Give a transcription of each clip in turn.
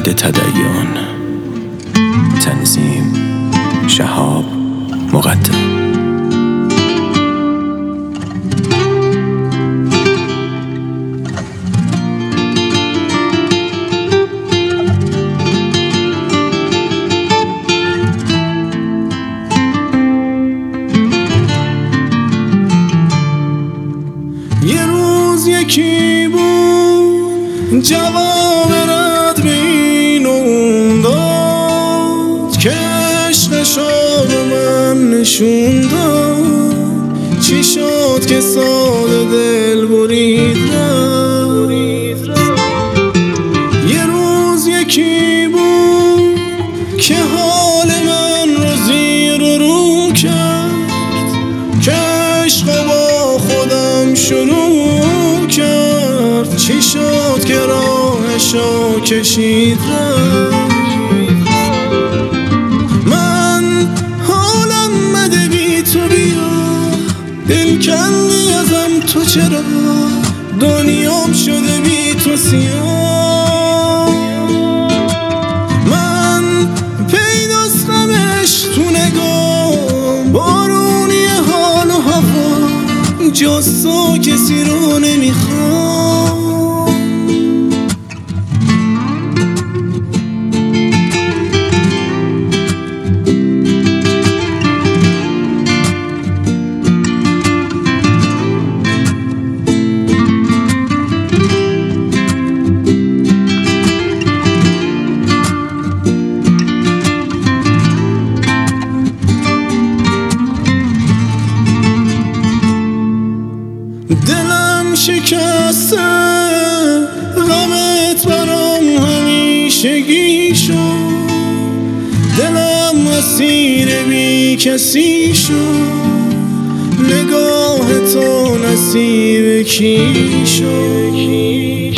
بعد تدین. تنظیم شهاب مقدم. یه روز یکی بود جواب رد به این اون داد که عشقشو به من نشون داد. چی شد که ساده دل برید رفت. یه روز یکی بود که حال من رو زیر و رو کرد که عشق با خودم شروع کرد. چی شد که راهشو کشید رفت. من حالم مده بی تو بیا، دل کندی ازم تو چرا، دنیام شده بی تو سیاه. من پیداستم عشق تو نگاه، بارونی حال و هوا، جز تو کسی رو نمیخوام. دلم شکسته، غمت برام همیشگی شد. دلم اسیر بی کسی شد، نگاه تو نصیب کی شد.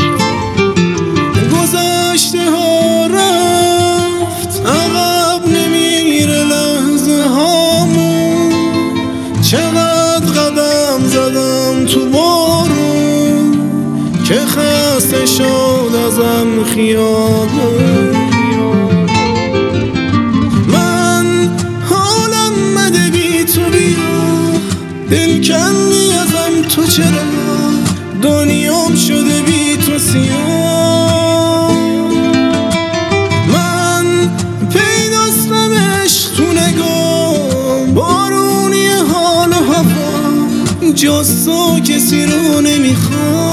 گذشته ها رفت، عقب نمیره لحظه هامون. چقدر قدم زدم تو بارون که خسته شد ازم خیابون. من حالم مده بی تو بیا، دل کندی ازم تو چرا، دنیام شده بی تو سیاه. من پیداستم عشق تو نگاه، بارونی حال و هوا، جز تو کسی رو نمیخوام.